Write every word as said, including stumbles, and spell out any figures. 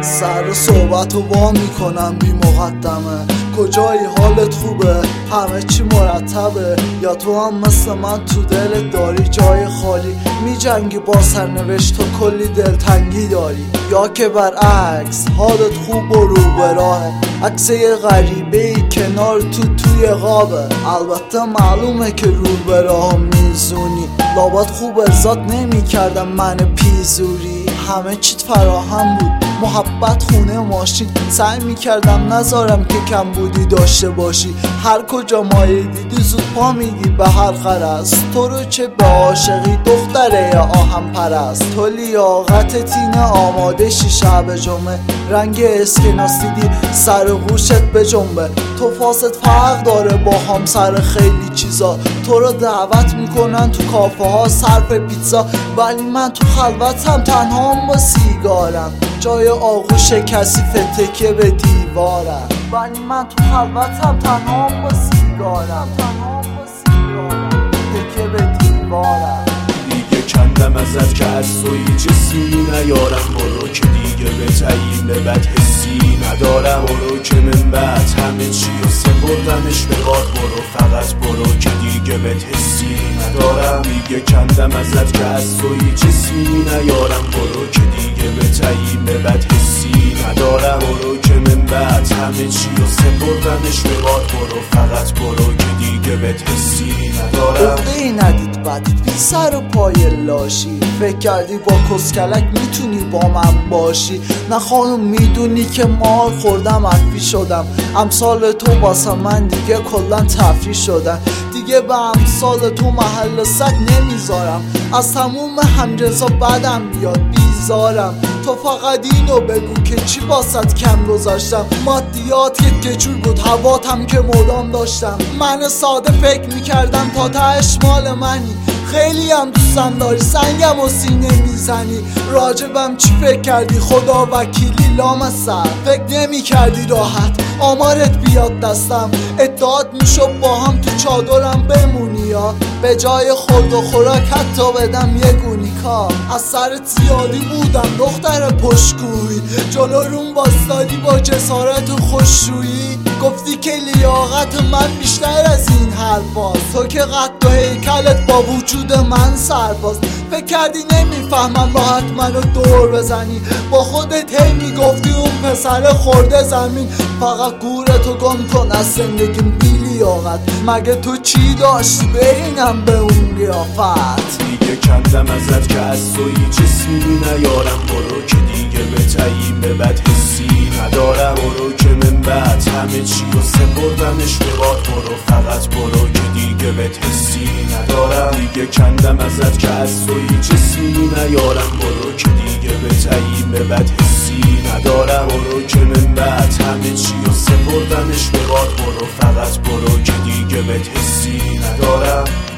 سر صحبت رو وا میکنم بی مقدمه. کجایی حالت خوبه؟ همه چی مرتبه؟ یا تو هم مثل من تو دلت داری جای خالی؟ میجنگی با سرنوشت و کلی دلتنگی داری؟ یا که برعکس حالت خوب و رو به راهه؟ عکس یه غریبه ای کنار تو توی غابه. البته معلومه که رو به راه میزونی، لابد خوب ازاد نمی کردم من پیزوری. همه چیت فراهم بود، محبت، خونه، ماشین. سعی میکردم نذارم که کم بودی داشته باشی. هر کجا مایه دیدی زود پا میدی به هر غرض. تو رو چه به عاشقی دختره یا آهم پرست. تو لیاقت تینه آماده شی شب جمعه. رنگ اسکناس دیدی سر گوشت به جنبه. تو فاست فرق داره با هم سر خیلی چیزا. تو رو دعوت میکنن تو کافه ها صرف پیتزا، ولی من تو خلوتم تنهام با سیگارم. جای آغوش کسی فتکه به دیوارم، ولی من تو خلوتم تنهام با سیگارم. تنهام با سیگارم تکه به دیوارم. دیگه کندم ازت که از توی جسمی نیارم. برو که دیگه به تعیین بد حسی ندارم. برو که من بعد همه چی و سپردمش به باد. برو فقط برو که دیگه به حسی ندارم. دیگه کندم ازت که از توی جسمی نیارم. برو که دیگه به تعیین بد حسی ندارم. برو که من بعد همه چی و سپردمش به باد. برو فقط برو که دیگه به حسی ندارم. عقده‌ای ندید بدید بی سر و پای لاشی. فکر کردی با کسکلک میتونی با من باشی؟ نه خانم میدونی که مار خوردم عفی شدم. امثال تو واسه من دیگه کلن تفریح شدن. دیگه به امثال تو محل سگ نمیذارم. از تموم همجنسا بدم بیاد بیزارم. تو فقط اینو بگو که چی باست کم گذاشتم. مادیات که جور بود، هواتم که مدام داشتم. من ساده فکر میکردم تا تهش مال منی. خیلی هم دوستم داری، سنگم و سینه میزنی. راجبم چی فکر کردی؟ خدا وکیلی لامصب. فکر نمی کردی راحت آمارت بیاد دستم. ادعات میشد با هم تو چادرم بمونی، یا به جای خورد و خوراک حتی بدم یه گونی کار. از سرت زیادی بودم دختر پشتگویی. جلو روم باستادی با جسارت و خوشرویی. گفتی که لیاقت من بیشتر از این حرفاست. تو که قد و هیکلت با وجود من سرباز. فکر کردی نمیفهمم راحت منو دور بزنی. با خودت هی میگفتی اون پسر خورده زمین. فقط گورتو گم کن از زندگیم بی لیاقت. مگه تو چی داشتی برینم به اون قیافت؟ دیگه کندم ازت که از توی جسمی نیارم. برو که دیگه به تعیین به بد حسی ندارم. برو که من بعد همه چی و سپردمش به باد. برو فقط برو که دیگه به حسی ندارم. دیگه کندم ازت که از توی جسمی نیارم. برو که دیگه به تعیین به بد حسی ندارم. برو که من بعد همه چی و سپردمش به باد. برو فقط برو که دیگه به حسی ندارم.